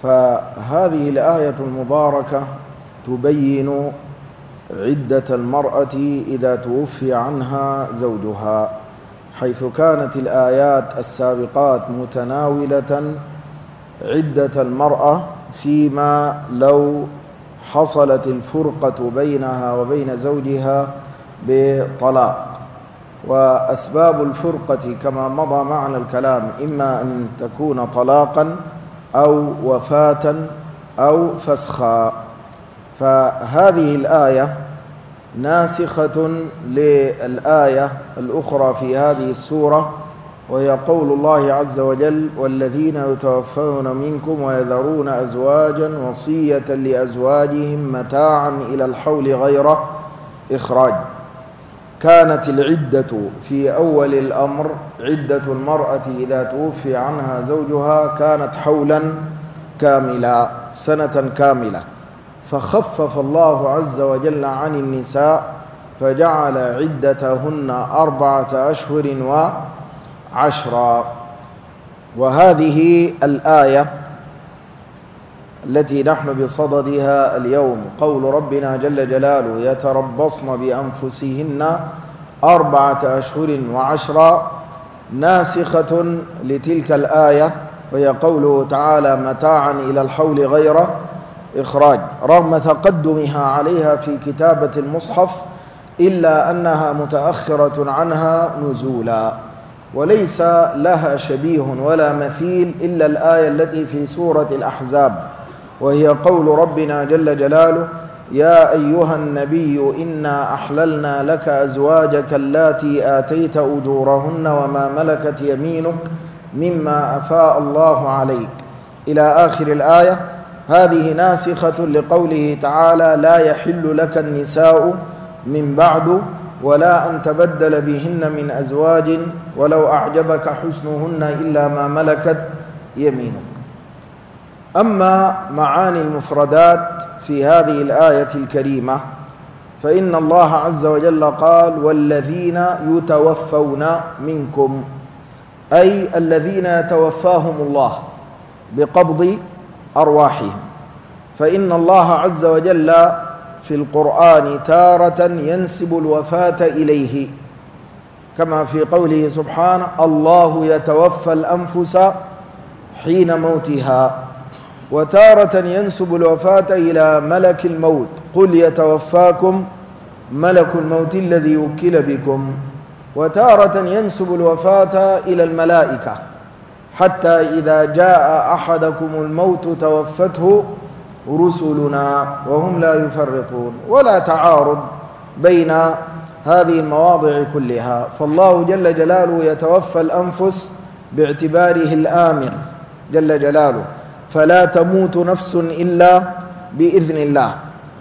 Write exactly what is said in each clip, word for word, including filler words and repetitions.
فهذه الآية المباركة تبين عدة المرأة إذا توفي عنها زوجها، حيث كانت الآيات السابقات متناولة عدة المرأة فيما لو حصلت الفرقة بينها وبين زوجها بطلاق. وأسباب الفرقة كما مضى معنا الكلام إما أن تكون طلاقا أو وفاة أو فسخا. فهذه الآية ناسخة للآية الأخرى في هذه السورة، وهي قول الله عز وجل: والذين يتوفون منكم ويذرون أزواجا وصية لأزواجهم متاعا إلى الحول غير إخراج. كانت العدة في أول الأمر عدة المرأة إذا توفي عنها زوجها كانت حولا كاملا، سنة كاملة، فخفف الله عز وجل عن النساء فجعل عدتهن أربعة أشهر وعشرا. وهذه الآية التي نحن بصددها اليوم قول ربنا جل جلاله: يتربصن بأنفسهن أربعة أشهر وعشرا، ناسخة لتلك الآية، وهي قوله تعالى: متاعا إلى الحول غير إخراج، رغم تقدمها عليها في كتابة المصحف إلا أنها متأخرة عنها نزولا، وليس لها شبيه ولا مثيل إلا الآية التي في سورة الأحزاب، وهي قول ربنا جل جلاله: يا أيها النبي إنا أحللنا لك أزواجك اللاتي آتيت أجورهن وما ملكت يمينك مما أفاء الله عليك، إلى آخر الآية. هذه ناسخة لقوله تعالى: لا يحل لك النساء من بعد ولا أن تبدل بهن من أزواج ولو أعجبك حسنهن إلا ما ملكت يمينك. أما معاني المفردات في هذه الآية الكريمة فإن الله عز وجل قال: والذين يتوفون منكم، أي الذين يتوفاهم الله بقبض أرواحهم. فإن الله عز وجل في القرآن تارة ينسب الوفاة إليه، كما في قوله سبحانه: الله يتوفى الأنفس حين موتها، وتارة ينسب الوفاة إلى ملك الموت: قل يتوفاكم ملك الموت الذي وكل بكم. وتارة ينسب الوفاة إلى الملائكة، حتى إذا جاء أحدكم الموت توفته رسلنا وهم لا يفرطون. ولا تعارض بين هذه المواضع كلها، فالله جل جلاله يتوفى الأنفس باعتباره الآمر جل جلاله، فلا تموت نفس إلا بإذن الله.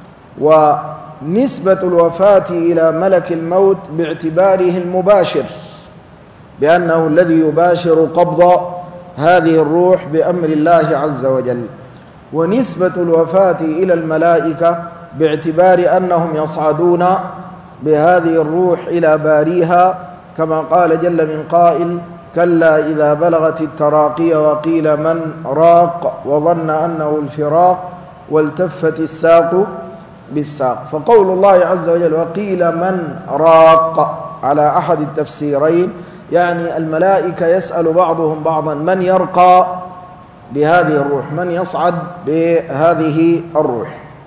ونسبة الوفاة إلى ملك الموت باعتباره المباشر، بأنه الذي يباشر قبض هذه الروح بأمر الله عز وجل. ونسبة الوفاة إلى الملائكة باعتبار أنهم يصعدون بهذه الروح إلى باريها، كما قال جل من قائل: كلا إذا بلغت التراقي وقيل من راق وظن أنه الفراق والتفت الساق بالساق. فقول الله عز وجل وقيل من راق على أحد التفسيرين، يعني الملائكة يسأل بعضهم بعضا: من يرقى بهذه الروح، من يصعد بهذه الروح.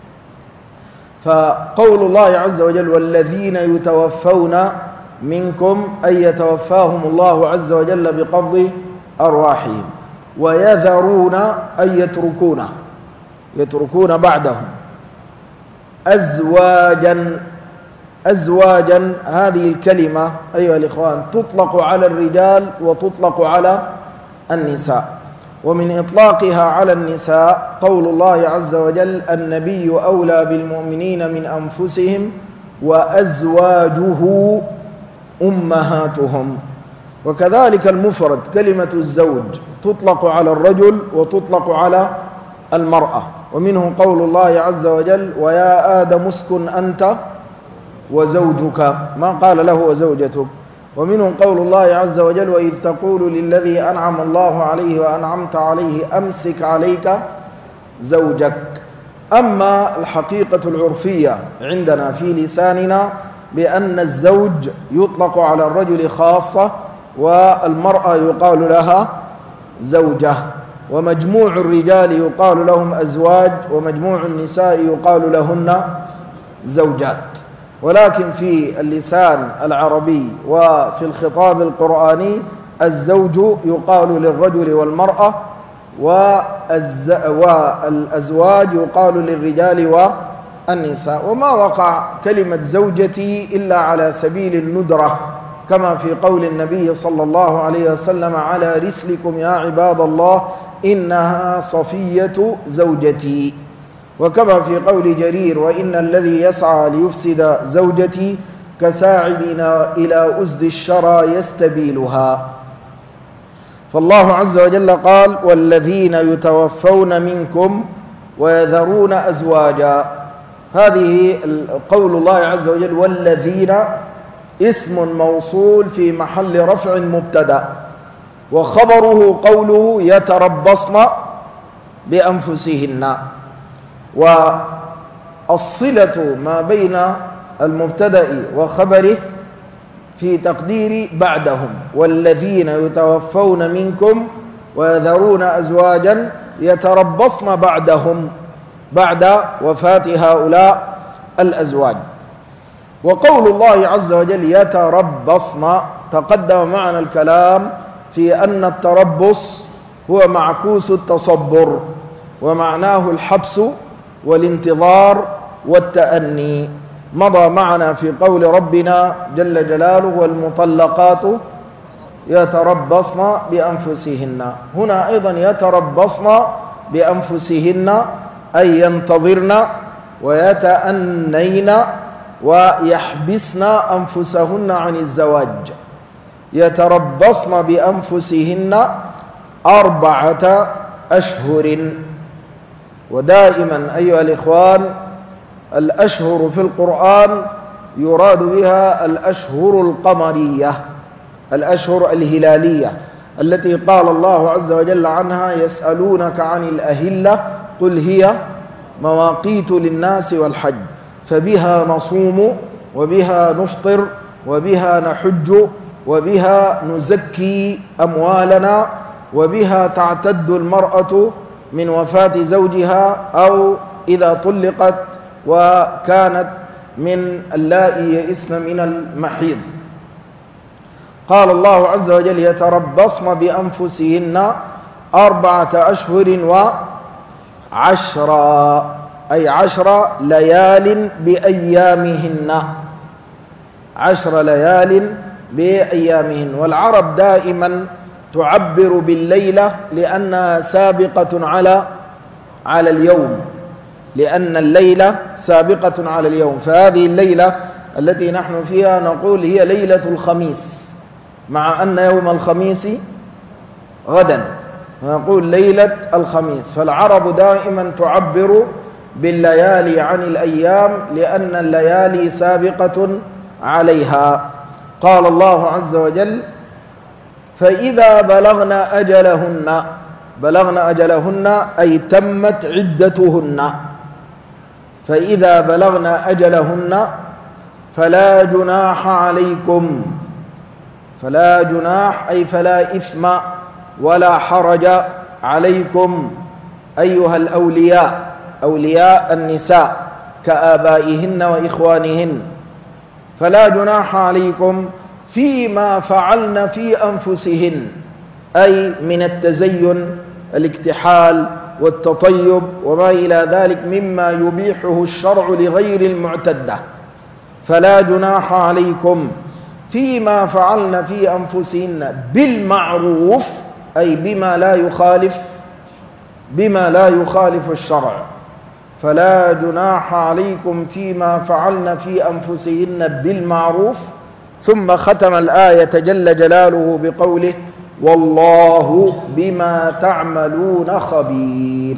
فقول الله عز وجل والذين يتوفون منكم، أي يتوفاهم الله عز وجل بقبض أرواحهم. ويذرون، أي يتركون، يتركون بعدهم أزواجا. أزواجا هذه الكلمة أيها الإخوان تطلق على الرجال وتطلق على النساء. ومن إطلاقها على النساء قول الله عز وجل: النبي أولى بالمؤمنين من أنفسهم وأزواجه أمهاتهم. وكذلك المفرد كلمة الزوج تطلق على الرجل وتطلق على المرأة. ومنه قول الله عز وجل: ويا آدم اسكن أنت وزوجك، ما قال له وزوجتك. ومنهم قول الله عز وجل: وإذ تقول للذي أنعم الله عليه وأنعمت عليه أمسك عليك زوجك. أما الحقيقة العرفية عندنا في لساننا بأن الزوج يطلق على الرجل خاصة والمرأة يقال لها زوجة، ومجموع الرجال يقال لهم أزواج، ومجموع النساء يقال لهن زوجات. ولكن في اللسان العربي وفي الخطاب القرآني الزوج يقال للرجل والمرأة، والأزواج يقال للرجال والنساء. وما وقع كلمة زوجتي إلا على سبيل الندرة، كما في قول النبي صلى الله عليه وسلم: على رسلكم يا عباد الله إنها صفية زوجتي. وكما في قول جرير: وإن الذي يسعى ليفسد زوجتي كساعدنا إلى أسد الشرى يستبيلها. فالله عز وجل قال: والذين يتوفون منكم ويذرون أزواجا. هذه قول الله عز وجل والذين اسم موصول في محل رفع مبتدأ، وخبره قوله يتربصن بأنفسهن. والصلة ما بين المبتدأ وخبره في تقدير بعدهم: والذين يتوفون منكم ويذرون أزواجا يتربصن بعدهم، بعد وفاة هؤلاء الأزواج. وقول الله عز وجل يتربصن تقدم معنا الكلام في أن التربص هو معكوس التصبر، ومعناه الحبس والانتظار والتأني. مضى معنا في قول ربنا جل جلاله: والمطلقات يتربصن بأنفسهن. هنا أيضا يتربصن بأنفسهن أي ينتظرن ويتأنين ويحبسن أنفسهن عن الزواج. يتربصن بأنفسهن أربعة أشهر. ودائما أيها الإخوان الأشهر في القرآن يراد بها الأشهر القمرية، الأشهر الهلالية التي قال الله عز وجل عنها: يسألونك عن الأهلة قل هي مواقيت للناس والحج، فبها نصوم وبها نفطر وبها نحج وبها نزكي أموالنا، وبها تعتد المرأة من وفاة زوجها أو إذا طلقت وكانت من اللائي يئسن من المحيض. قال الله عز وجل: يتربصن بأنفسهن أربعة أشهر وعشرا، أي عشر ليال بأيامهن، عشر ليال بأيامهن. والعرب دائما تعبر بالليلة لأنها سابقة على على اليوم، لأن الليلة سابقة على اليوم. فهذه الليلة التي نحن فيها نقول هي ليلة الخميس، مع أن يوم الخميس غدا، نقول ليلة الخميس. فالعرب دائما تعبر بالليالي عن الأيام لأن الليالي سابقة عليها. قال الله عز وجل: فإذا بلغن أجلهن، بلغن أجلهن أي تمت عدتهن، فإذا بلغن أجلهن فلا جناح عليكم، فلا جناح أي فلا إثم ولا حرج عليكم أيها الأولياء، أولياء النساء كآبائهن وإخوانهن، فلا جناح عليكم فيما فعلن في أنفسهن، أي من التزين الاكتحال والتطيب وما إلى ذلك مما يبيحه الشرع لغير المعتدة. فلا جناح عليكم فيما فعلن في أنفسهن بالمعروف، أي بما لا يخالف بما لا يخالف الشرع. فلا جناح عليكم فيما فعلن في أنفسهن بالمعروف. ثم ختم الآية جل جلاله بقوله: والله بما تعملون خبير.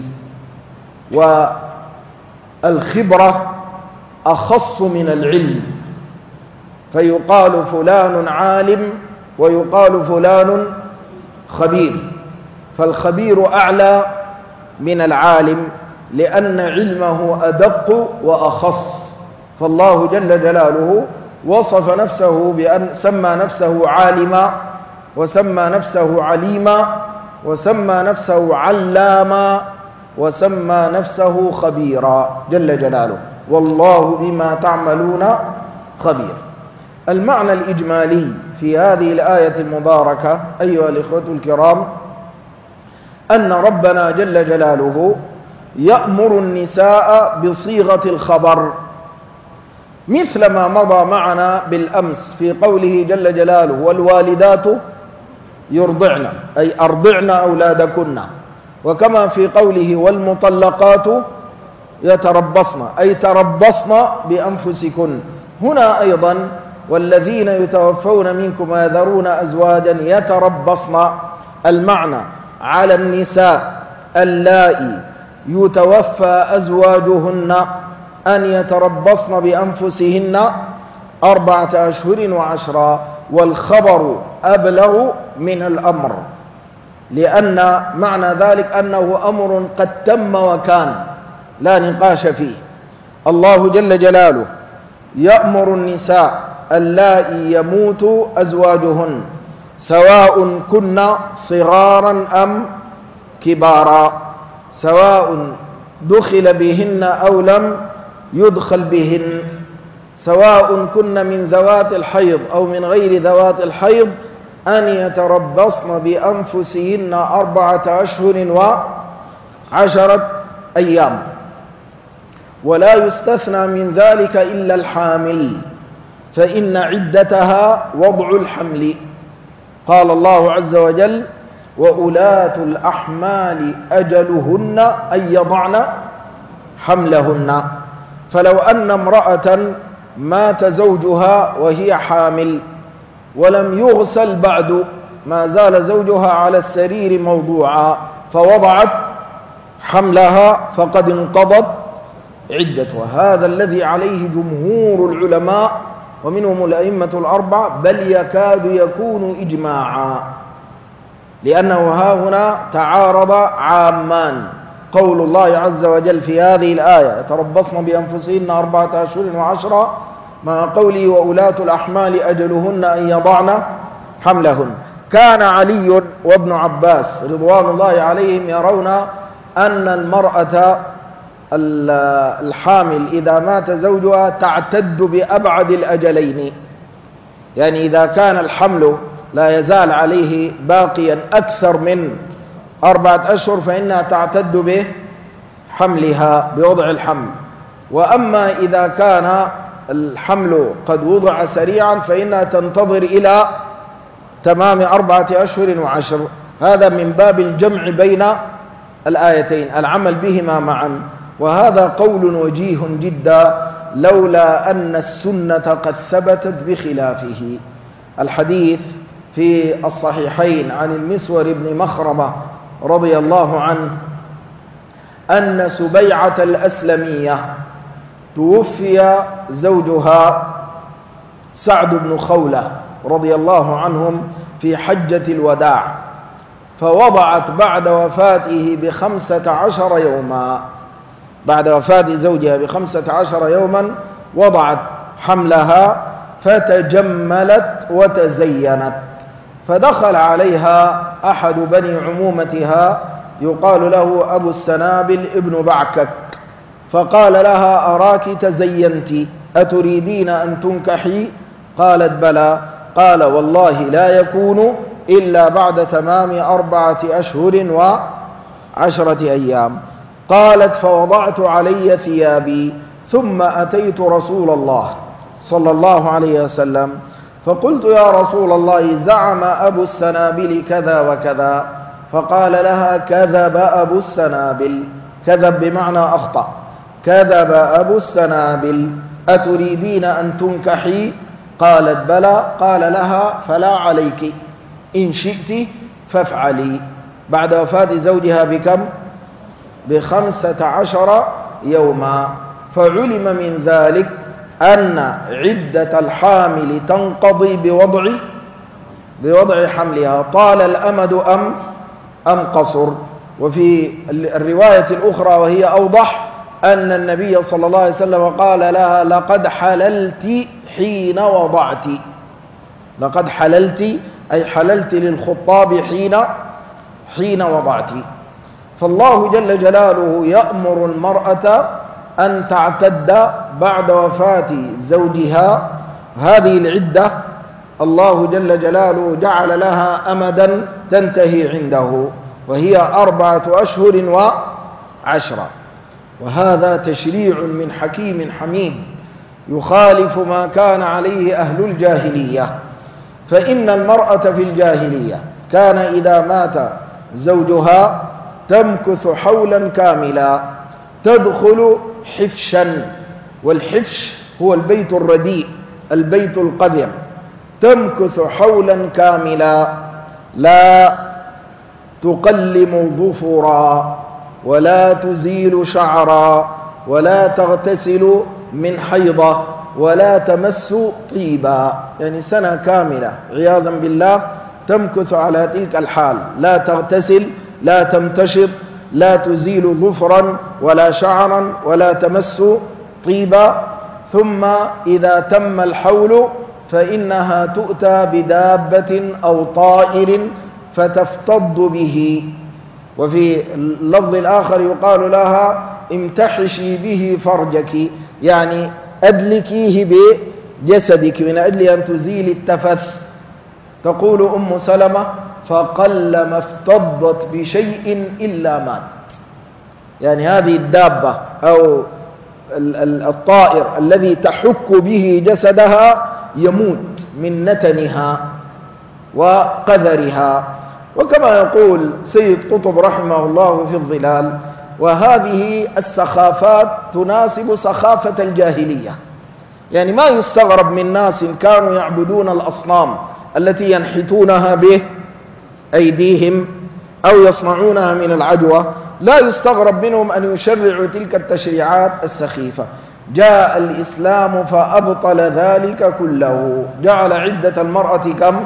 والخبرة أخص من العلم، فيقال فلان عالم ويقال فلان خبير، فالخبير أعلى من العالم، لأن علمه أدق وأخص. فالله جل جلاله وصف نفسه بأن سمى نفسه عالما، وسمى نفسه عليما، وسمى نفسه علاما، وسمى نفسه خبيرا جل جلاله. والله بما تعملون خبير. المعنى الإجمالي في هذه الآية المباركة أيها الإخوة الكرام أن ربنا جل جلاله يأمر النساء بصيغة الخبر، مثل ما مضى معنا بالأمس في قوله جل جلاله والوالدات يرضعن، أي أرضعن أولادكن، وكما في قوله والمطلقات يتربصن، أي تربصن بأنفسكن. هنا أيضا والذين يتوفون منكم ويذرون أزواجا يتربصن، المعنى على النساء اللائي يتوفى أزواجهن أن يتربصن بأنفسهن أربعة أشهر وعشرا، والخبر أبلغ من الأمر، لأن معنى ذلك أنه أمر قد تم وكان لا نقاش فيه. الله جل جلاله يأمر النساء اللائي يموت أزواجهن سواء كن صغارا أم كبارا، سواء دخل بهن أو لم يدخل بهن، سواء كن من ذوات الحيض أو من غير ذوات الحيض، أن يتربصن بأنفسهن أربعة أشهر وعشرة أيام. ولا يستثنى من ذلك إلا الحامل، فإن عدتها وضع الحمل. قال الله عز وجل وأولاة الأحمال أجلهن أن يضعن حملهن. فلو أن امرأة مات زوجها وهي حامل ولم يغسل بعد، ما زال زوجها على السرير موضوعا، فوضعت حملها فقد انقضت عدتها. هذا الذي عليه جمهور العلماء ومنهم الأئمة الأربعة، بل يكاد يكون إجماعا، لأنه ها هنا تعارض عامان. قول الله عز وجل في هذه الآية يتربصن بأنفسهن أربعة أشهر وعشرا، مع قوله وأولاة الأحمال أجلهن أن يضعن حملهن. كان علي وابن عباس رضوان الله عليهم يرون أن المرأة الحامل إذا مات زوجها تعتد بأبعد الأجلين، يعني إذا كان الحمل لا يزال عليه باقيا أكثر من أربعة أشهر فإنها تعتد بحملها بوضع الحمل. وأما إذا كان الحمل قد وضع سريعا فإنها تنتظر إلى تمام أربعة أشهر وعشر. هذا من باب الجمع بين الآيتين، العمل بهما معا. وهذا قول وجيه جدا لولا أن السنة قد ثبتت بخلافه. الحديث في الصحيحين عن المسور بن مخرمة رضي الله عنه أن سبيعة الأسلمية توفي زوجها سعد بن خولة رضي الله عنهم في حجة الوداع، فوضعت بعد وفاته بخمسة عشر يوما، بعد وفاة زوجها بخمسة عشر يوما وضعت حملها فتجملت وتزينت، فدخل عليها أحد بني عمومتها يقال له أبو السنابل ابن بعكك، فقال لها أراك تزينت أتريدين أن تنكحي؟ قالت بلى. قال والله لا يكون إلا بعد تمام أربعة أشهر وعشرة أيام. قالت فوضعت علي ثيابي ثم أتيت رسول الله صلى الله عليه وسلم فقلت يا رسول الله زعم أبو السنابل كذا وكذا، فقال لها كذب أبو السنابل، كذب بمعنى أخطأ، كذب أبو السنابل أتريدين أن تنكحي؟ قالت بلى. قال لها فلا عليك إن شئت فافعلي. بعد وفاة زوجها بكم؟ بخمسة عشر يوما. فعلم من ذلك أن عدة الحامل تنقضي بوضع بوضع حملها، طال الأمد أم أم قصر. وفي الرواية الأخرى وهي أوضح أن النبي صلى الله عليه وسلم قال لها لقد حللت حين وضعت، لقد حللت أي حللت للخطاب حين حين وضعت. فالله جل جلاله يأمر المرأة أن تعتد بعد وفاة زوجها. هذه العدة الله جل جلاله جعل لها أمدا تنتهي عنده، وهي أربعة أشهر وعشرة. وهذا تشريع من حكيم حميد يخالف ما كان عليه أهل الجاهلية. فإن المرأة في الجاهلية كان إذا مات زوجها تمكث حولا كاملا، تدخل حفشا، والحفش هو البيت الرديء، البيت القذر، تمكث حولا كاملا، لا تقلم ظفرا ولا تزيل شعرا ولا تغتسل من حيضة ولا تمس طيبا، يعني سنة كاملة عياذا بالله تمكث على تلك الحال، لا تغتسل، لا تمتشط، لا تزيل ظفرا ولا شعرا ولا تمس طيبا. ثم إذا تم الحول فإنها تؤتى بدابة أو طائر فتفتض به. وفي اللفظ الآخر يقال لها امتحشي به فرجك، يعني أدلكيه بجسدك من أجل أن تزيل التفث. تقول أم سلمة فقل ما افتضت بشيء إلا مات، يعني هذه الدابة أو الطائر الذي تحك به جسدها يموت من نتنها وقذرها. وكما يقول سيد قطب رحمه الله في الظلال: وهذه السخافات تناسب سخافة الجاهلية، يعني ما يستغرب من ناس كانوا يعبدون الأصنام التي ينحتونها بأيديهم أو يصنعونها من العجوة، لا يستغرب منهم أن يشرعوا تلك التشريعات السخيفة. جاء الإسلام فأبطل ذلك كله، جعل عدة المرأة كم؟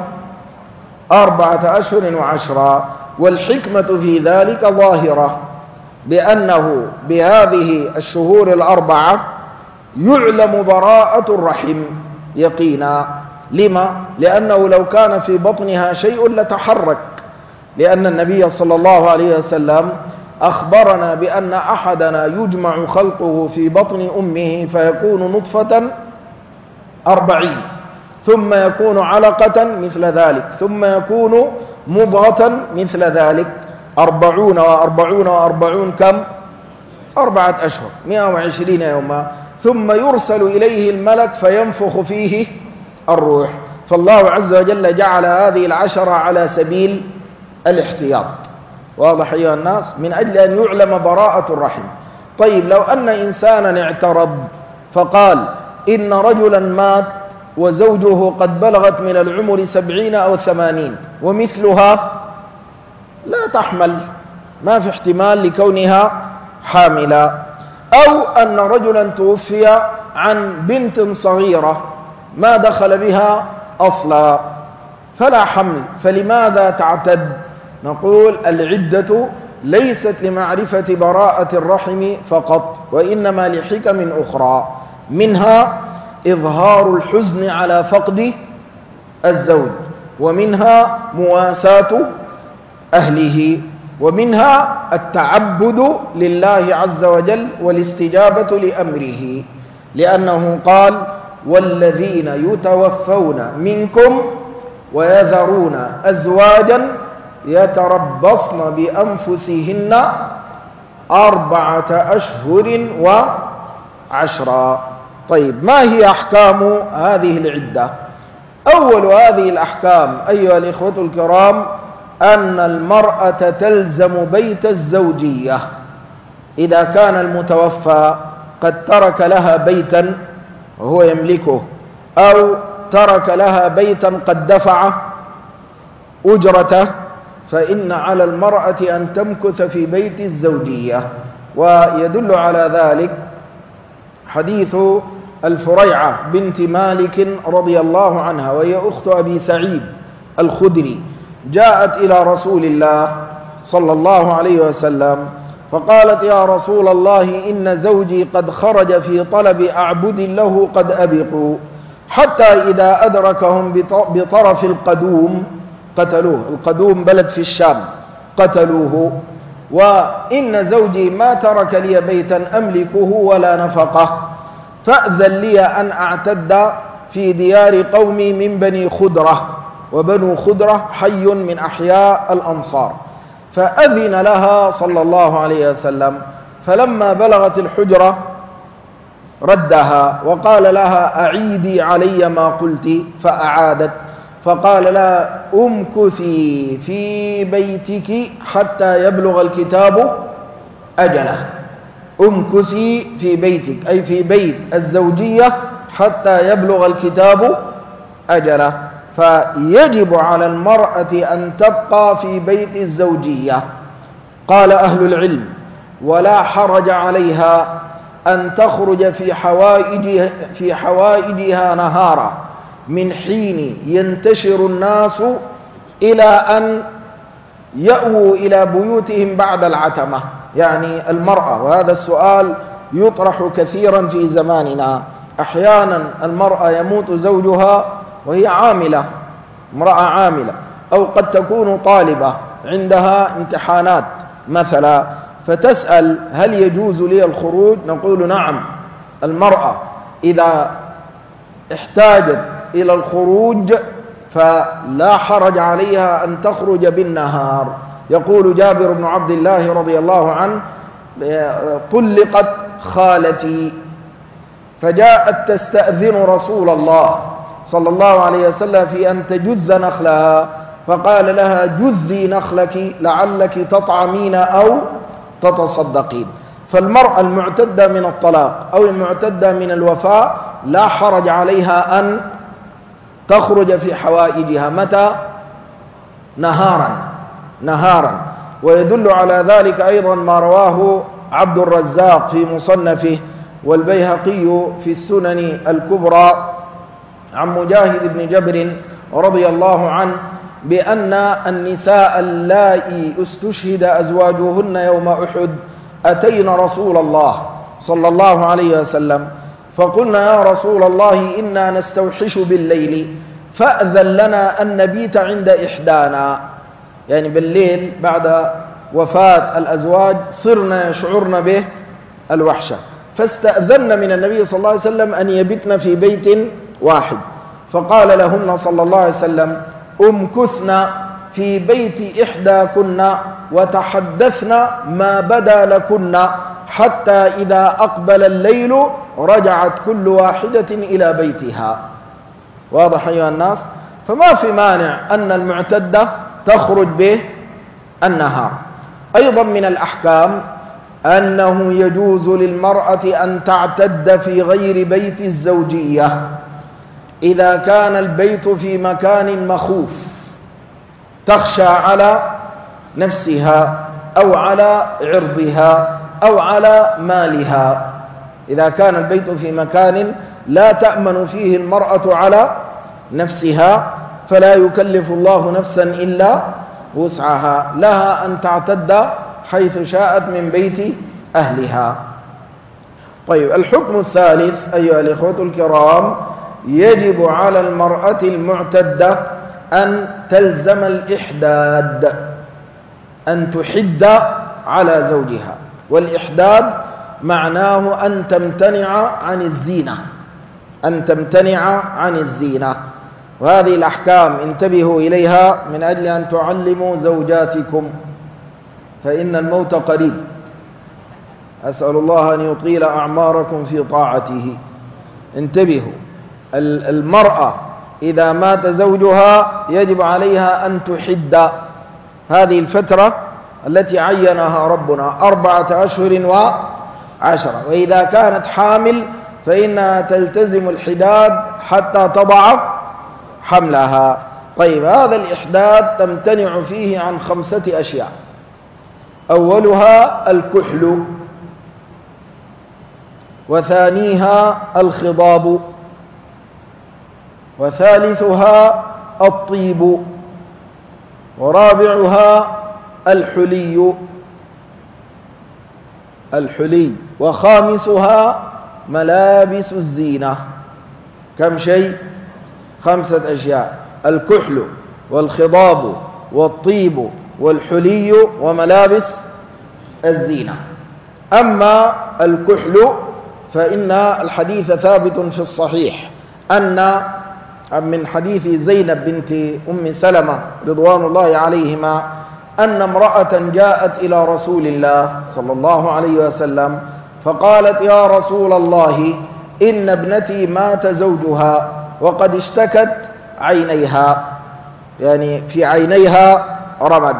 أربعة أشهر وعشرة. والحكمة في ذلك ظاهرة، بأنه بهذه الشهور الأربعة يعلم براءة الرحم يقينا. لما؟ لأنه لو كان في بطنها شيء لتحرك، لأن النبي صلى الله عليه وسلم أخبرنا بأن أحدنا يجمع خلقه في بطن أمه فيكون نطفة أربعين، ثم يكون علقة مثل ذلك، ثم يكون مضغة مثل ذلك، أربعون وأربعون وأربعون كم؟ أربعة أشهر، مئة وعشرين يوما، ثم يرسل إليه الملك فينفخ فيه الروح. فالله عز وجل جعل هذه العشرة على سبيل الاحتياط. واضح أيها الناس؟ من أجل أن يعلم براءة الرحم. طيب لو أن إنسانا اعترض فقال إن رجلا مات وزوجه قد بلغت من العمر سبعين أو ثمانين ومثلها لا تحمل، ما في احتمال لكونها حاملة، أو أن رجلا توفي عن بنت صغيرة ما دخل بها أصلا فلا حمل، فلماذا تعتد؟ نقول العدة ليست لمعرفة براءة الرحم فقط، وإنما لحكم أخرى، منها إظهار الحزن على فقد الزوج، ومنها مواساة أهله، ومنها التعبد لله عز وجل والاستجابة لأمره، لأنه قال والذين يتوفون منكم ويذرون أزواجا يتربصن بأنفسهن أربعة أشهر وعشرا. طيب ما هي أحكام هذه العدة؟ أول هذه الأحكام أيها الإخوة الكرام أن المرأة تلزم بيت الزوجية إذا كان المتوفى قد ترك لها بيتا وهو يملكه، أو ترك لها بيتا قد دفع أجرته، فإن على المرأة أن تمكث في بيت الزوجية. ويدل على ذلك حديث الفريعة بنت مالك رضي الله عنها، وهي أخت أبي سعيد الخدري، جاءت إلى رسول الله صلى الله عليه وسلم، فقالت: يا رسول الله، إن زوجي قد خرج في طلب أعبد له قد أبقوا، حتى إذا أدركهم بطرف القدوم قتلوه. القدوم بلد في الشام، قتلوه. وإن زوجي ما ترك لي بيتا أملكه ولا نفقه، فأذن لي أن أعتد في ديار قومي من بني خدرة، وبنو خدرة حي من أحياء الأنصار. فأذن لها صلى الله عليه وسلم، فلما بلغت الحجرة ردها وقال لها: أعيدي علي ما قلت، فأعادت. فقال لها: امكثي في بيتك حتى يبلغ الكتاب أجله. امكثي في بيتك أي في بيت الزوجية حتى يبلغ الكتاب أجله. فيجب على المرأة أن تبقى في بيت الزوجية. قال أهل العلم: ولا حرج عليها أن تخرج في حوائجها, في حوائجها نهارا، من حين ينتشر الناس إلى أن يأووا إلى بيوتهم بعد العتمة، يعني المرأة. وهذا السؤال يطرح كثيرا في زماننا. أحيانا المرأة يموت زوجها وهي عاملة، امرأة عاملة، أو قد تكون طالبة عندها امتحانات مثلا، فتسأل: هل يجوز لي الخروج؟ نقول: نعم، المرأة إذا احتاجت إلى الخروج فلا حرج عليها أن تخرج بالنهار. يقول جابر بن عبد الله رضي الله عنه: طلقت خالتي فجاءت تستأذن رسول الله صلى الله عليه وسلم في أن تجز نخلها، فقال لها: جزي نخلك لعلك تطعمين أو تتصدقين. فالمرأة المعتدة من الطلاق أو المعتدة من الوفاة لا حرج عليها أن تخرج في حوائجها. متى؟ نهارا نهارا. ويدل على ذلك أيضا ما رواه عبد الرزاق في مصنفه والبيهقي في السنن الكبرى عن مجاهد بن جبر رضي الله عنه بأن النساء اللائي استشهد أزواجهن يوم أحد أتين رسول الله صلى الله عليه وسلم فقلنا: يا رسول الله، إنا نستوحش بالليل، فأذن لنا أن نبيت عند إحدانا. يعني بالليل بعد وفاة الأزواج صرنا يشعرن به الوحشة، فاستأذن من النبي صلى الله عليه وسلم أن يبتن في بيت واحد. فقال لهن صلى الله عليه وسلم: امكثن في بيت إحداكن وتحدثن ما بدا لكن، حتى إذا أقبل الليل رجعت كل واحدة إلى بيتها. واضح أيها الناس؟ فما في مانع أن المعتدة تخرج به النهار. أيضا من الأحكام أنه يجوز للمرأة أن تعتد في غير بيت الزوجية إذا كان البيت في مكان مخوف تخشى على نفسها أو على عرضها أو على مالها. إذا كان البيت في مكان لا تأمن فيه المرأة على نفسها فلا يكلف الله نفسا إلا وسعها، لها أن تعتد حيث شاءت من بيت أهلها. طيب، الحكم الثالث أيها الإخوة الكرام: يجب على المرأة المعتدة أن تلزم الإحداد، أن تحد على زوجها. والإحداد معناه أن تمتنع عن الزينة، أن تمتنع عن الزينة. وهذه الأحكام انتبهوا إليها من أجل أن تعلموا زوجاتكم، فإن الموت قريب. أسأل الله أن يطيل أعماركم في طاعته. انتبهوا، المرأة إذا مات زوجها يجب عليها أن تحد هذه الفترة التي عينها ربنا، أربعة أشهر وعشرة. وإذا كانت حامل فإنها تلتزم الحداد حتى تضع حملها. طيب، هذا الإحداد تمتنع فيه عن خمسة أشياء: أولها الكحل، وثانيها الخضاب، وثالثها الطيب، ورابعها الحلي الحلي وخامسها ملابس الزينة. كم شيء؟ خمسة أشياء: الكحل والخضاب والطيب والحلي وملابس الزينة. أما الكحل فإن الحديث ثابت في الصحيح أن من حديث زينب بنت أم سلمة رضوان الله عليهما أن امرأة جاءت إلى رسول الله صلى الله عليه وسلم فقالت: يا رسول الله، إن ابنتي مات زوجها وقد اشتكت عينيها، يعني في عينيها رمد،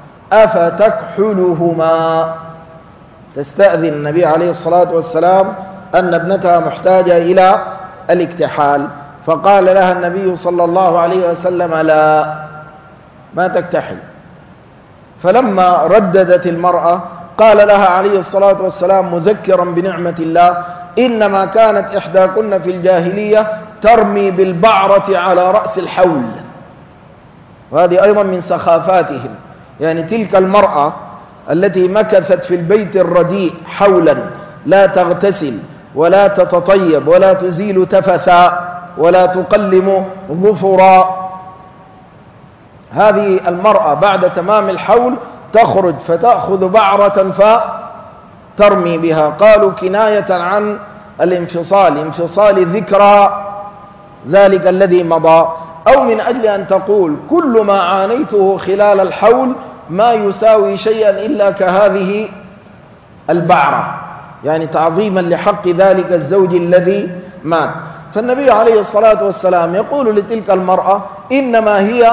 أفتكحلهما؟ تستأذن النبي عليه الصلاة والسلام أن ابنتها محتاجة إلى الاكتحال، فقال لها النبي صلى الله عليه وسلم: لا، ما تكتحل. فلما رددت المرأة قال لها عليه الصلاة والسلام مذكرا بنعمة الله: إنما كانت إحداكن في الجاهلية ترمي بالبعرة على رأس الحول. وهذه أيضا من سخافاتهم، يعني تلك المرأة التي مكثت في البيت الرديء حولا لا تغتسل ولا تتطيب ولا تزيل تفثا ولا تقلم ظفرا، هذه المرأة بعد تمام الحول تخرج فتأخذ بعرة فترمي بها. قالوا كناية عن الانفصال، انفصال ذكرى ذلك الذي مضى، أو من أجل أن تقول كل ما عانيته خلال الحول ما يساوي شيئا إلا كهذه البعرة، يعني تعظيما لحق ذلك الزوج الذي مات. فالنبي عليه الصلاة والسلام يقول لتلك المرأة: إنما هي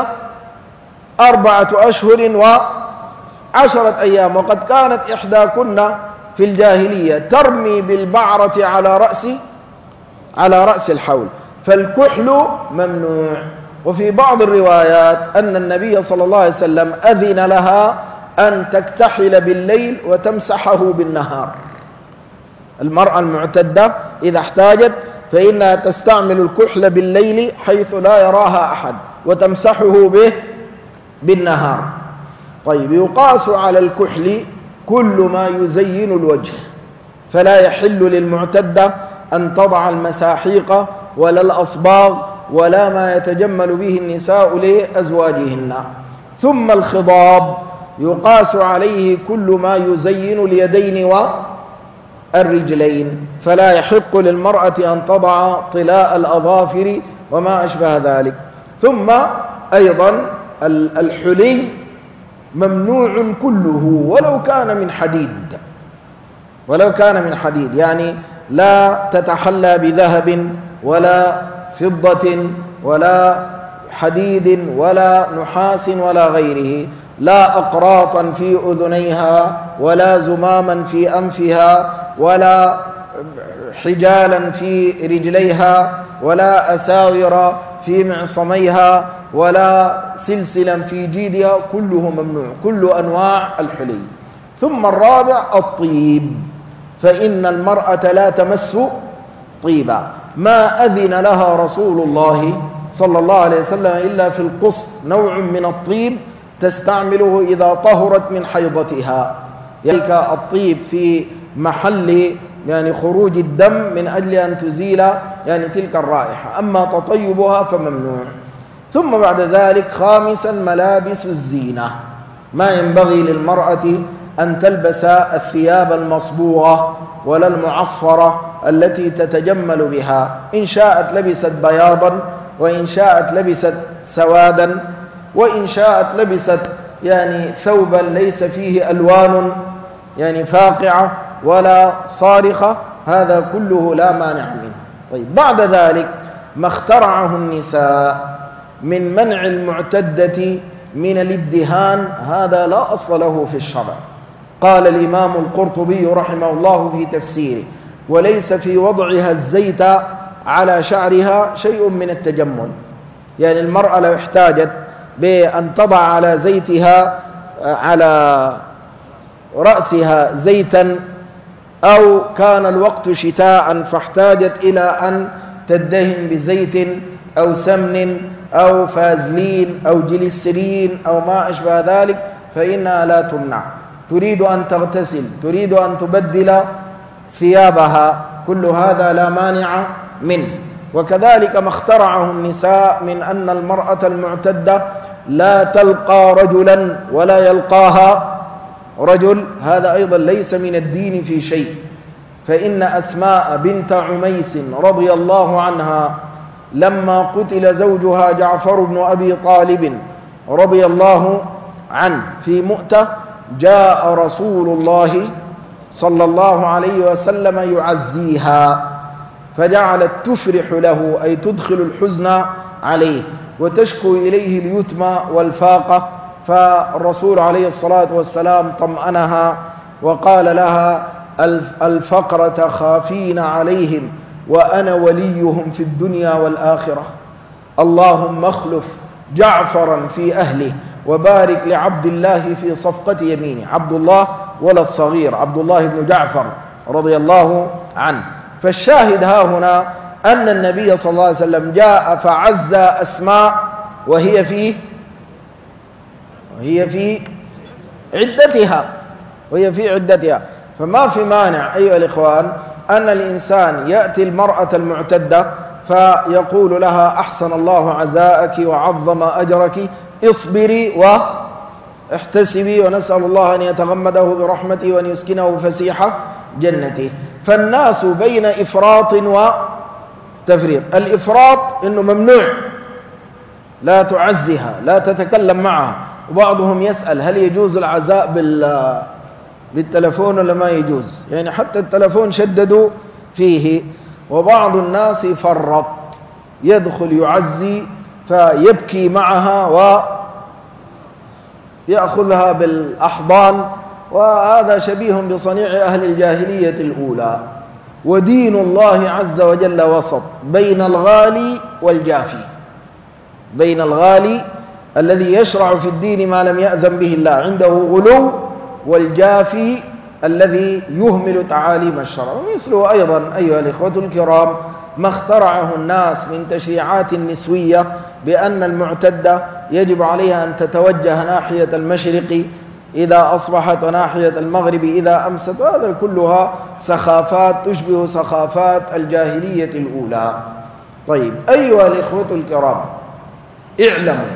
أربعة أشهر وعشرة أيام، وقد كانت إحداكن في الجاهلية ترمي بالبعرة على رأس على رأس الحول، فالكحل ممنوع. وفي بعض الروايات أن النبي صلى الله عليه وسلم أذن لها أن تكتحل بالليل وتمسحه بالنهار. المرأة المعتدة إذا احتاجت فإنها تستعمل الكحل بالليل حيث لا يراها أحد وتمسحه به بالنهار. طيب، يقاس على الكحل كل ما يزين الوجه، فلا يحل للمعتدة أن تضع المساحيق ولا الأصباغ ولا ما يتجمل به النساء لأزواجهن. ثم الخضاب يقاس عليه كل ما يزين اليدين والرجلين، فلا يحق للمرأة أن تضع طلاء الأظافر وما أشبه ذلك. ثم أيضا الحلي ممنوع كله ولو كان من حديد، ولو كان من حديد، يعني لا تتحلى بذهب ولا فضة ولا حديد ولا نحاس ولا غيره، لا أقراطا في أذنيها ولا زماما في أنفها ولا حجالا في رجليها ولا أساور في معصميها ولا سلسلا في جيدها، كله ممنوع، كل أنواع الحلي. ثم الرابع الطيب، فإن المرأة لا تمس طيبا، ما أذن لها رسول الله صلى الله عليه وسلم إلا في القص، نوع من الطيب تستعمله إذا طهرت من حيضتها، يعني الطيب في محل يعني خروج الدم من أجل أن تزيل يعني تلك الرائحة، أما تطيبها فممنوع. ثم بعد ذلك خامسا ملابس الزينة، ما ينبغي للمرأة أن تلبس الثياب المصبوغة ولا المعصفرة التي تتجمل بها، إن شاءت لبست بياضا وإن شاءت لبست سوادا وإن شاءت لبست يعني ثوبا ليس فيه ألوان يعني فاقعة ولا صارخة، هذا كله لا مانع منه. طيب، بعد ذلك ما اخترعه النساء من منع المعتدة من الادهان، هذا لا أصل له في الشرع. قال الإمام القرطبي رحمه الله في تفسيره: وليس في وضعها الزيت على شعرها شيء من التجمل، يعني المرأة لو احتاجت بأن تضع على زيتها على رأسها زيتا، أو كان الوقت شتاء فاحتاجت إلى أن تدهن بزيت أو سمن أو فازلين أو جليسرين أو ما أشبه ذلك، فإنها لا تمنع، تريد أن تغتسل، تريد أن تبدل ثيابها، كل هذا لا مانع منه. وكذلك ما اخترعه النساء من أن المرأة المعتدة لا تلقى رجلا ولا يلقاها رجل، هذا أيضا ليس من الدين في شيء. فإن أسماء بنت عميس رضي الله عنها لما قتل زوجها جعفر بن أبي طالب رضي الله عنه في مؤتة، جاء رسول الله صلى الله عليه وسلم يعزيها، فجعلت تفرح له، أي تدخل الحزن عليه، وتشكو إليه اليتم والفاقة. فالرسول عليه الصلاة والسلام طمأنها وقال لها: الفقر تخافين عليهم وأنا وليهم في الدنيا والآخرة، اللهم اخلف جعفرا في أهله وبارك لعبد الله في صفقة يمينه. عبد الله ولد صغير، عبد الله بن جعفر رضي الله عنه. فالشاهد ها هنا أن النبي صلى الله عليه وسلم جاء فعز أسماء وهي في وهي في عدتها وهي في عدتها فما في مانع أيها الإخوان أن الإنسان يأتي المرأة المعتدة فيقول لها: أحسن الله عزاءك وعظم أجرك، اصبري واحتسبي، ونسأل الله أن يتغمده برحمته وأن يسكنه فسيح جنته. فالناس بين إفراط وتفريط. الإفراط إنه ممنوع، لا تعزها، لا تتكلم معها. وبعضهم يسأل: هل يجوز العزاء بال بالتلفون ولا ما يجوز؟ يعني حتى التلفون شددوا فيه. وبعض الناس يفرط، يدخل يعزي فيبكي معها ويأخذها بالأحضان، وهذا شبيه بصنيع أهل الجاهلية الأولى. ودين الله عز وجل وسط بين الغالي والجافي، بين الغالي الذي يشرع في الدين ما لم يأذن به الله، عنده غلو، والجافي الذي يهمل تعاليم الشرع. ومثله أيضا أيها الإخوة الكرام ما اخترعه الناس من تشريعات نسوية، بأن المعتدة يجب عليها أن تتوجه ناحية المشرق إذا أصبحت وناحية المغرب إذا أمست، وهذا كلها سخافات تشبه سخافات الجاهلية الأولى. طيب أيها الإخوة الكرام، اعلموا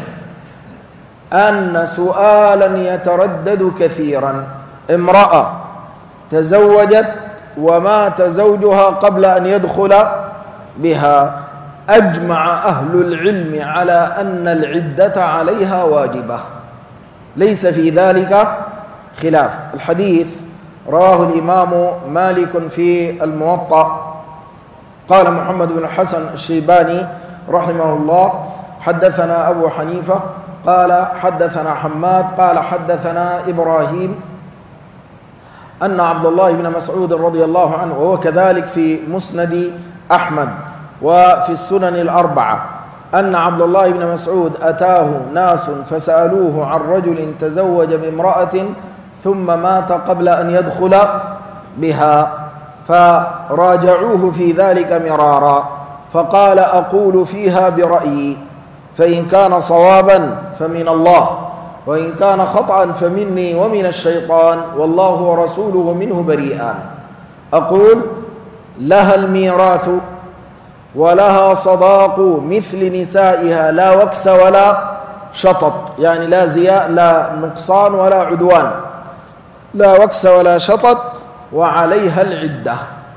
أن سؤالا يتردد كثيرا: امرأة تزوجت ومات زوجها قبل أن يدخل بها، أجمع أهل العلم على أن العدة عليها واجبة، ليس في ذلك خلاف. الحديث رواه الإمام مالك في الموطأ. قال محمد بن الحسن الشيباني رحمه الله: حدثنا أبو حنيفة قال حدثنا حماد قال حدثنا إبراهيم أن عبد الله بن مسعود رضي الله عنه، وهو كذلك في مسند أحمد وفي السنن الأربعة، أن عبد الله بن مسعود أتاه ناس فسألوه عن رجل تزوج بامرأة ثم مات قبل أن يدخل بها، فراجعوه في ذلك مرارا، فقال: أقول فيها برأيي، فإن كان صوابا فمن الله، وإن كان خطأ فمني ومن الشيطان، والله ورسوله منه بريئان. أقول: لها الميراث ولها صداق مثل نسائها، لا وكس ولا شطط، يعني لا زياء لا نقصان ولا عدوان، لا وكس ولا شطط، وعليها العدة.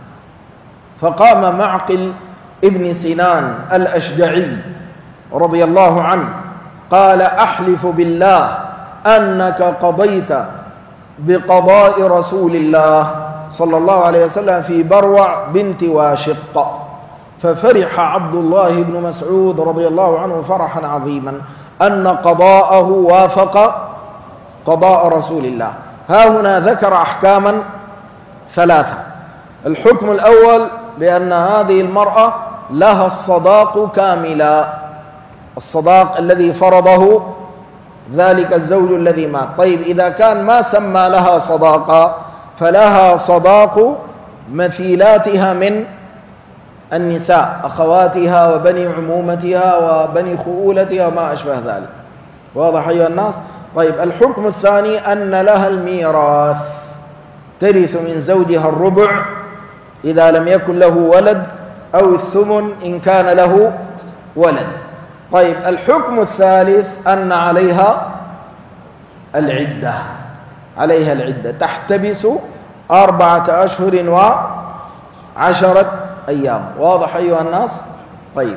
فقام معقل ابن سنان الأشجعي رضي الله عنه قال: أحلف بالله أنك قضيت بقضاء رسول الله صلى الله عليه وسلم في بروع بنت واشق. ففرح عبد الله بن مسعود رضي الله عنه فرحا عظيما أن قضاءه وافق قضاء رسول الله. ها هنا ذكر أحكاما ثلاثة. الحكم الأول بأن هذه المرأة لها الصداق كاملا، الصداق الذي فرضه ذلك الزوج الذي مات. طيب إذا كان ما سمى لها صداقا فلها صداق مثيلاتها من النساء، أخواتها وبني عمومتها وبني خؤولتها وما أشبه ذلك. واضح أيها الناس؟ طيب الحكم الثاني أن لها الميراث، ترث من زوجها الربع إذا لم يكن له ولد، أو الثمن إن كان له ولد. طيب الحكم الثالث أن عليها العدة، عليها العدة تحتبس أربعة أشهر وعشرة أيام. واضح أيها الناس؟ طيب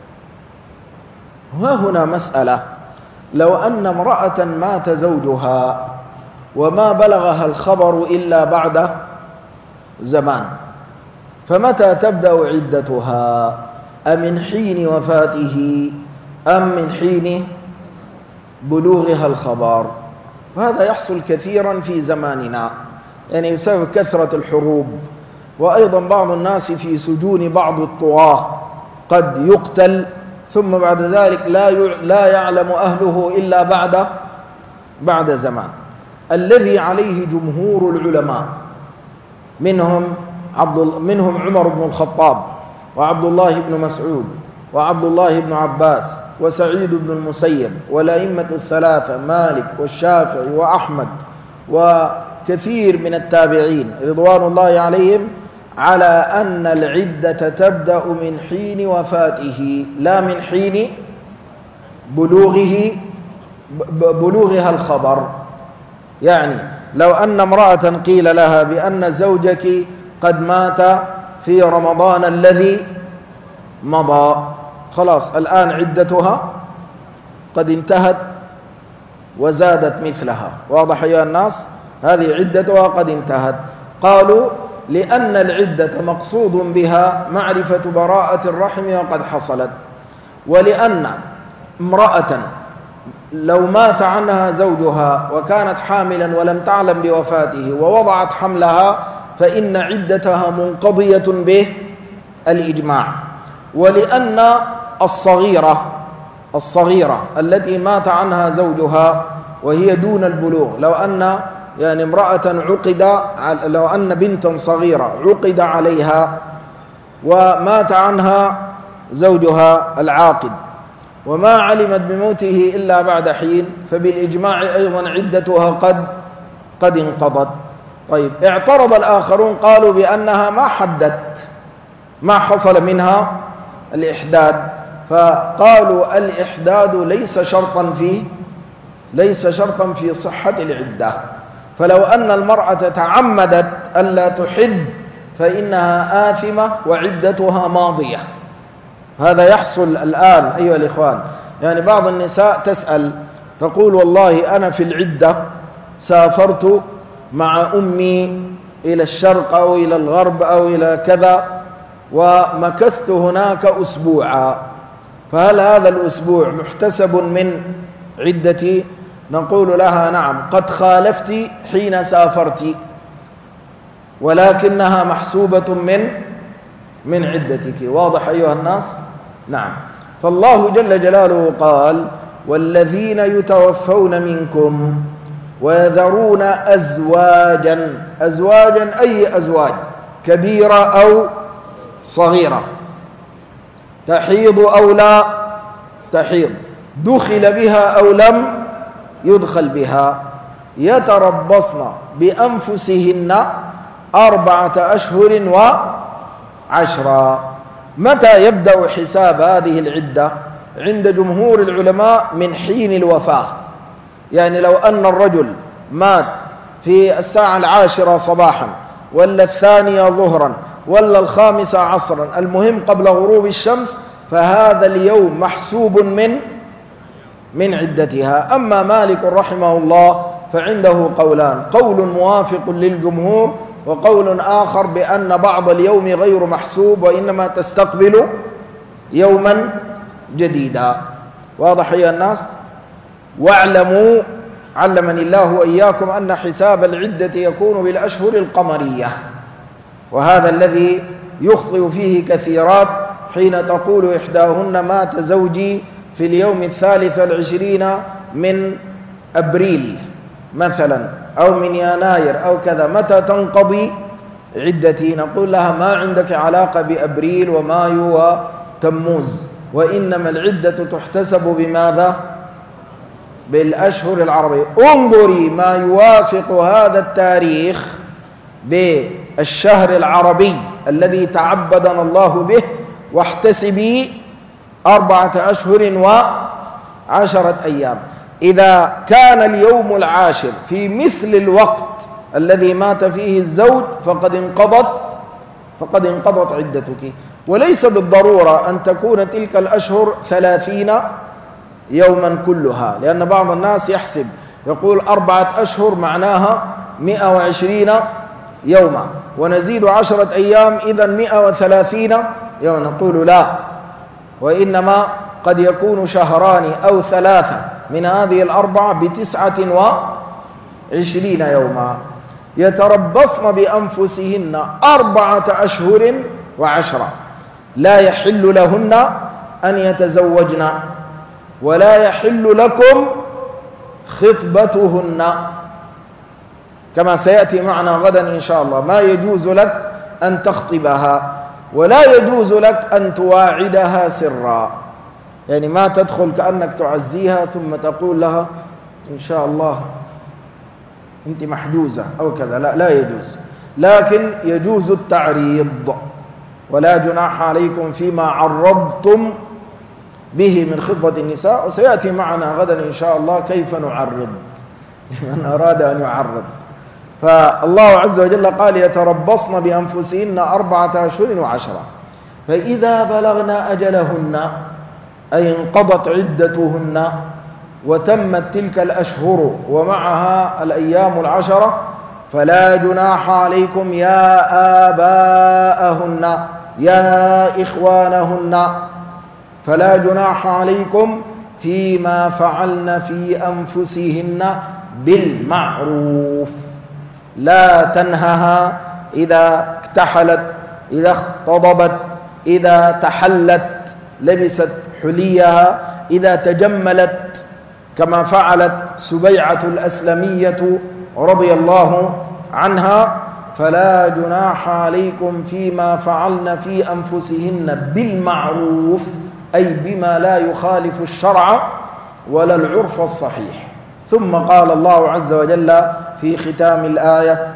ها هنا مسألة، لو أن امرأة مات زوجها وما بلغها الخبر إلا بعد زمان، فمتى تبدأ عدتها؟ أمن حين وفاته أم من حين بلوغها الخبر؟ وهذا يحصل كثيرا في زماننا، يعني بسبب كثرة الحروب، وأيضا بعض الناس في سجون بعض الطغاة قد يقتل ثم بعد ذلك لا لا يعلم أهله إلا بعد بعد زمان. الذي عليه جمهور العلماء منهم عبد منهم عمر بن الخطاب وعبد الله بن مسعود وعبد الله بن عباس وسعيد بن المسيب والأئمة الثلاثة مالك والشافعي وأحمد وكثير من التابعين رضوان الله عليهم، على أن العدة تبدأ من حين وفاته لا من حين بلوغه بلوغها الخبر. يعني لو أن امرأة قيل لها بأن زوجك قد مات في رمضان الذي مضى، خلاص الآن عدتها قد انتهت وزادت مثلها. واضح يا الناس؟ هذه عدتها قد انتهت. قالوا لأن العدة مقصود بها معرفة براءة الرحم وقد حصلت، ولأن امرأة لو مات عنها زوجها وكانت حاملا ولم تعلم بوفاته ووضعت حملها فإن عدتها منقضية به الإجماع. ولأن الصغيرة الصغيرة التي مات عنها زوجها وهي دون البلوغ، لو أن يعني امرأة عقد لو أن بنتا صغيرة عقد عليها ومات عنها زوجها العاقد وما علمت بموته إلا بعد حين، فبالإجماع أيضا عدتها قد قد انقضت. طيب اعترض الآخرون قالوا بأنها ما حدت ما حصل منها الإحداد، فقالوا الإحداد ليس شرطا في ليس شرطا في صحة العدة. فلو أن المرأة تعمدت ألا تحد فإنها آثمة وعدتها ماضية. هذا يحصل الآن أيها الإخوان، يعني بعض النساء تسأل تقول والله أنا في العدة سافرت مع أمي إلى الشرق أو إلى الغرب أو إلى كذا ومكثت هناك أسبوعا، فهل هذا الأسبوع محتسب من عدتي؟ نقول لها نعم قد خالفت حين سافرت ولكنها محسوبة من من عدتك. واضح أيها الناس؟ نعم. فالله جل جلاله قال والذين يتوفون منكم ويذرون أزواجا. أزواجا أي أزواج؟ كبيرة أو صغيرة، تحيض أو لا تحيض، دخل بها أو لم يدخل بها، يتربصن بأنفسهن أربعة أشهر وعشرا. متى يبدأ حساب هذه العدة؟ عند جمهور العلماء من حين الوفاة. يعني لو أن الرجل مات في الساعة العاشرة صباحا ولا الثانية ظهرا ولا الخامسة عصرا، المهم قبل غروب الشمس، فهذا اليوم محسوب من من عدتها. أما مالك رحمه الله فعنده قولان، قول موافق للجمهور وقول آخر بأن بعض اليوم غير محسوب وإنما تستقبل يوما جديدا. واضح يا الناس؟ واعلموا علمني الله وإياكم أن حساب العدة يكون بالأشهر القمرية، وهذا الذي يخطئ فيه كثيرات حين تقول إحداهن مات زوجي في اليوم الثالث والعشرين من أبريل مثلا أو من يناير أو كذا، متى تنقضي عدتي؟ نقول لها ما عندك علاقة بأبريل ومايو وتموز، وإنما العدة تحتسب بماذا؟ بالأشهر العربية. انظري ما يوافق هذا التاريخ بالشهر العربي الذي تعبدنا الله به، واحتسبي أربعة أشهر وعشرة أيام. إذا كان اليوم العاشر في مثل الوقت الذي مات فيه الزوج فقد انقضت فقد انقضت عدتك. وليس بالضرورة أن تكون تلك الأشهر ثلاثين يوما كلها، لأن بعض الناس يحسب يقول أربعة أشهر معناها مئة وعشرين يوما ونزيد عشرة أيام إذا مئة وثلاثين يوما. نقول لا، وإنما قد يكون شهران أو ثلاثة من هذه الأربعة بتسعة وعشرين يوما. يتربصن بأنفسهن أربعة أشهر وعشرة، لا يحل لهن أن يتزوجن ولا يحل لكم خطبتهن، كما سيأتي معنا غدا إن شاء الله. ما يجوز لك أن تخطبها ولا يجوز لك أن تواعدها سرا، يعني ما تدخل كأنك تعزيها ثم تقول لها إن شاء الله أنت محجوزة أو كذا، لا لا يجوز. لكن يجوز التعريض، ولا جناح عليكم فيما عرضتم به من خطبة النساء. وسيأتي معنا غدا إن شاء الله كيف نعرض لمن أراد أن يعرض. فالله عز وجل قال يتربصن بأنفسهن أربعة أشهر وعشرة، فإذا بلغن أجلهن أي انقضت عدتهن وتمت تلك الأشهر ومعها الأيام العشرة فلا جناح عليكم يا آباءهن يا إخوانهن، فلا جناح عليكم فيما فعلن في أنفسهن بالمعروف. لا تنهها إذا اكتحلت، إذا اختضبت، إذا تحلت، لبست حليها، إذا تجملت، كما فعلت سبيعة الأسلمية رضي الله عنها. فلا جناح عليكم فيما فعلن في أنفسهن بالمعروف، أي بما لا يخالف الشرع ولا العرف الصحيح. ثم قال الله عز وجل في ختام الآية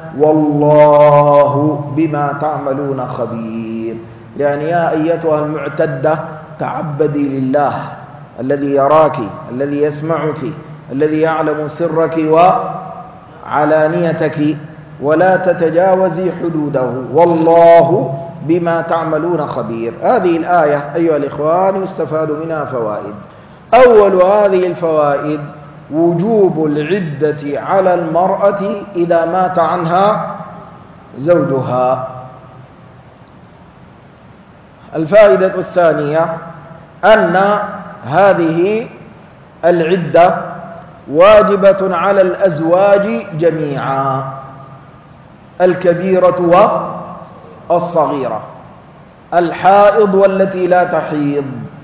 والله بما تعملون خبير، يعني يا أيتها المعتدة تعبدي لله الذي يراك، الذي يسمعك، الذي يعلم سرك وعلانيتك، ولا تتجاوزي حدوده، والله بما تعملون خبير. هذه الآية أيها الإخوان يستفاد منها فوائد. أول هذه الفوائد وجوب العدة على المرأة إذا مات عنها زوجها. الفائدة الثانية أن هذه العدة واجبة على الأزواج جميعا، الكبيرة والصغيرة، الحائض والتي لا تحيض،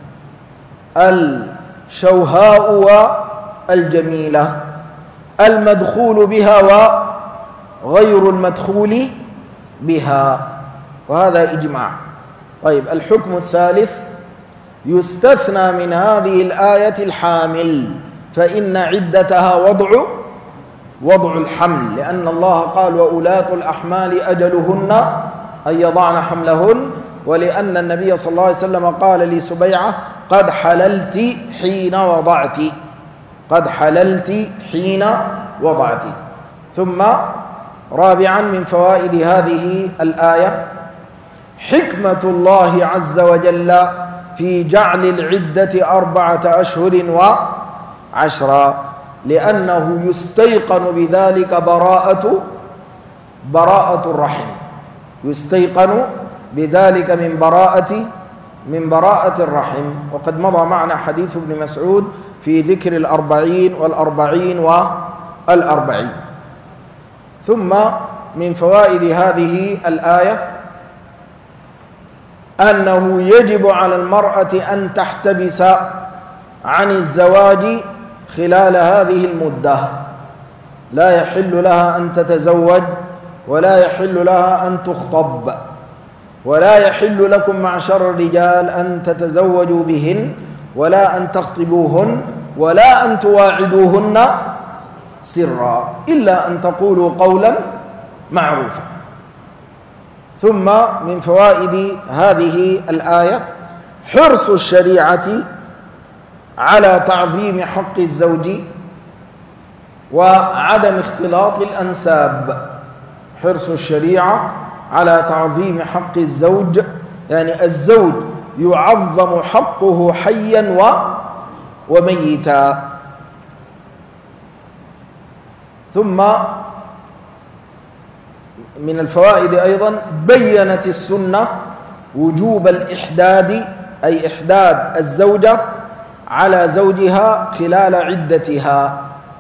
الشوهاء والجميلة، المدخول بها وغير المدخول بها، وهذا إجماع. طيب، الحكم الثالث يستثنى من هذه الآية الحامل، فإن عدتها وضع وضع الحمل، لأن الله قال وأولاة الأحمال أجلهن أن يضعن حملهن، ولأن النبي صلى الله عليه وسلم قال لسبيعة قد حللت حين وضعت، قد حللت حين وضعت. ثم رابعا من فوائد هذه الآية حكمة الله عز وجل في جعل العدة أربعة أشهر وعشرة، لأنه يستيقن بذلك براءة براءة الرحم، يستيقن بذلك من براءة من براءة الرحم. وقد مضى معنا حديث ابن مسعود في ذكر الأربعين والأربعين والأربعين. ثم من فوائد هذه الآية أنه يجب على المرأة أن تحتبس عن الزواج خلال هذه المدة، لا يحل لها أن تتزوج ولا يحل لها أن تخطب، ولا يحل لكم معشر الرجال أن تتزوجوا بهن ولا أن تخطبوهن ولا أن تواعدوهن سرا إلا أن تقولوا قولا معروفا. ثم من فوائد هذه الآية حرص الشريعة على تعظيم حق الزوج وعدم اختلاط الأنساب. حرص الشريعة على تعظيم حق الزوج، يعني الزوج يعظم حقه حيا وميتا. ثم من الفوائد أيضا بيّنت السنة وجوب الإحداد، أي إحداد الزوجة على زوجها خلال عدتها.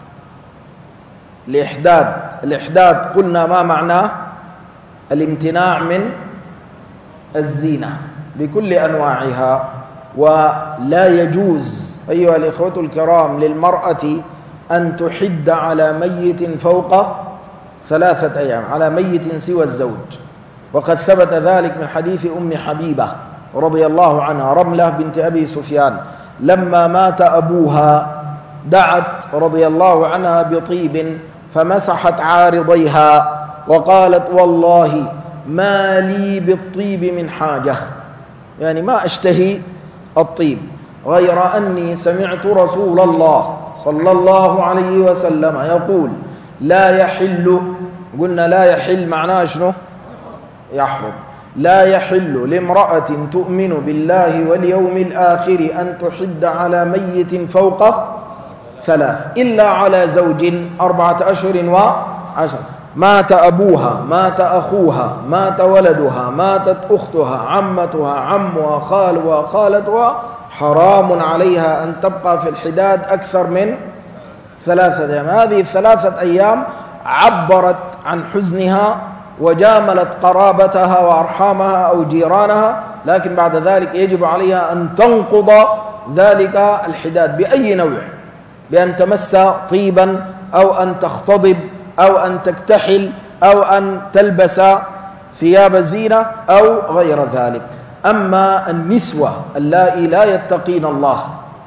الإحداد الإحداد قلنا ما معناه؟ الامتناع من الزينة بكل أنواعها. ولا يجوز أيها الإخوة الكرام للمرأة أن تحد على ميت فوق ثلاثة أيام، على ميت سوى الزوج. وقد ثبت ذلك من حديث أم حبيبة رضي الله عنها، رملة بنت أبي سفيان، لما مات أبوها دعت رضي الله عنها بطيب فمسحت عارضيها وقالت والله ما لي بالطيب من حاجة، يعني ما أشتهي الطيب، غير أني سمعت رسول الله صلى الله عليه وسلم يقول لا يحل، قلنا لا يحل معناه شنو؟ يحرم. لا يحل لامرأة تؤمن بالله واليوم الآخر أن تحد على ميت فوق ثلاث إلا على زوج أربعة أشهر وعشر. مات أبوها، مات أخوها، مات ولدها، ماتت أختها، عمتها، عمها، خالها، خالتها، حرام عليها أن تبقى في الحداد أكثر من ثلاثة أيام. هذه الثلاثة أيام عبرت عن حزنها وجاملت قرابتها وأرحامها أو جيرانها، لكن بعد ذلك يجب عليها أن تنقض ذلك الحداد بأي نوع، بأن تمس طيبا أو أن تختضب أو أن تكتحل أو أن تلبس ثياب الزينة أو غير ذلك. أما النسوة اللائي لا يتقين الله،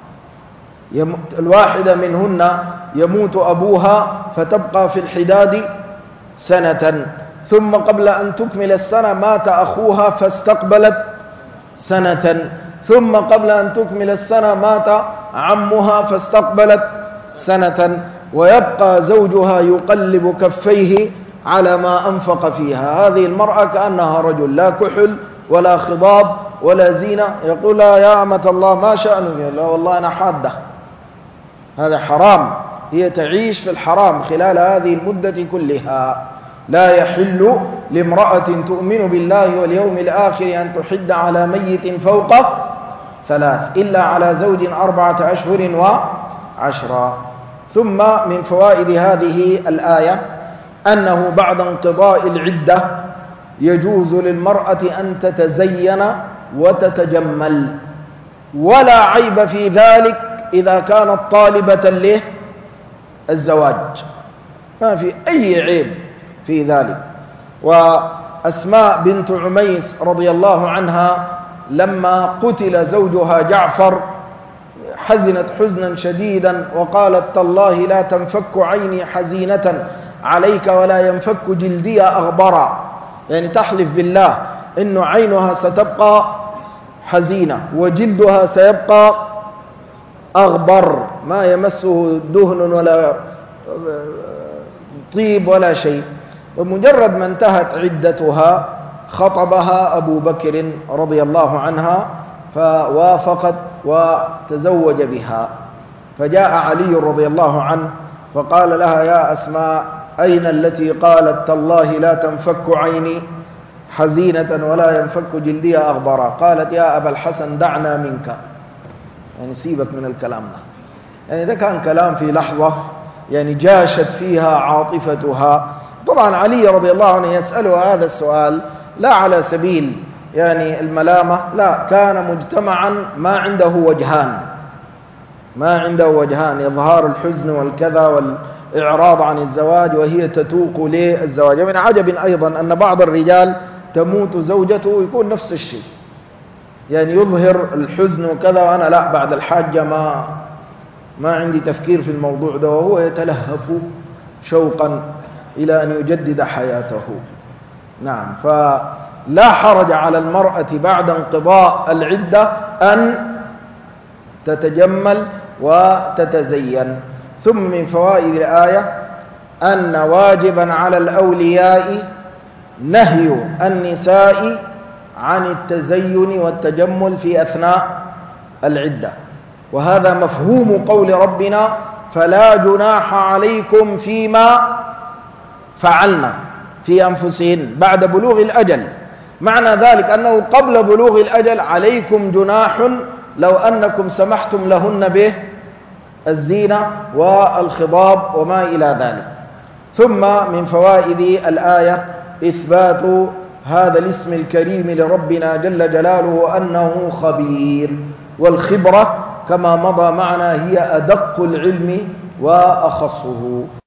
الواحدة منهن يموت أبوها فتبقى في الحداد سنة، ثم قبل أن تكمل السنة مات أخوها فاستقبلت سنة، ثم قبل أن تكمل السنة مات عمها فاستقبلت سنة، ويبقى زوجها يقلب كفيه على ما أنفق فيها. هذه المرأة كأنها رجل، لا كحل ولا خضاب ولا زينة. يقول لها يا أمة الله ما شأنك؟ لا والله أنا حادة. هذا حرام، هي تعيش في الحرام خلال هذه المدة كلها. لا يحل لامرأة تؤمن بالله واليوم الآخر أن تحد على ميت فوق ثلاث إلا على زوج أربعة أشهر وعشرة. ثم من فوائد هذه الآية أنه بعد انقضاء العدة يجوز للمرأة أن تتزين وتتجمل، ولا عيب في ذلك إذا كانت طالبة للزواج، ما في أي عيب في ذلك. وأسماء بنت عميس رضي الله عنها لما قتل زوجها جعفر حزنت حزنا شديدا وقالت تالله لا تنفك عيني حزينة عليك ولا ينفك جلدي أغبرا، يعني تحلف بالله إن عينها ستبقى حزينة وجلدها سيبقى أغبر، ما يمسه دهن ولا طيب ولا شيء. ومجرد ما انتهت عدتها خطبها أبو بكر رضي الله عنها فوافقت وتزوج بها. فجاء علي رضي الله عنه فقال لها يا أسماء أين التي قالت تالله لا تنفك عيني حزينة ولا ينفك جلدي أغبرا؟ قالت يا أبا الحسن دعنا منك، يعني سيبك من الكلام ده. يعني ده كان كلام في لحظة يعني جاشت فيها عاطفتها. طبعا علي رضي الله عنه يسألها هذا السؤال لا على سبيل يعني الملامة، لا، كان مجتمعا ما عنده وجهان، ما عنده وجهان، إظهار الحزن والكذا والإعراض عن الزواج وهي تتوق للزواج. من عجب أيضا أن بعض الرجال تموت زوجته ويكون نفس الشيء، يعني يظهر الحزن وكذا، وأنا لا بعد الحاجة ما ما عندي تفكير في الموضوع ده، وهو يتلهف شوقا إلى أن يجدد حياته. نعم، فلا حرج على المرأة بعد انقضاء العدة أن تتجمل وتتزين. ثم من فوائد الآية أن واجبا على الأولياء نهي النساء عن التزين والتجمل في أثناء العدة، وهذا مفهوم قول ربنا فلا جناح عليكم فيما فعلنا في أنفسهن بعد بلوغ الأجل. معنى ذلك أنه قبل بلوغ الأجل عليكم جناح لو أنكم سمحتم لهن به الزينة والخضاب وما إلى ذلك. ثم من فوائد الآية إثبات هذا الاسم الكريم لربنا جل جلاله أنه خبير، والخبرة كما مضى معنا هي أدق العلم وأخصه.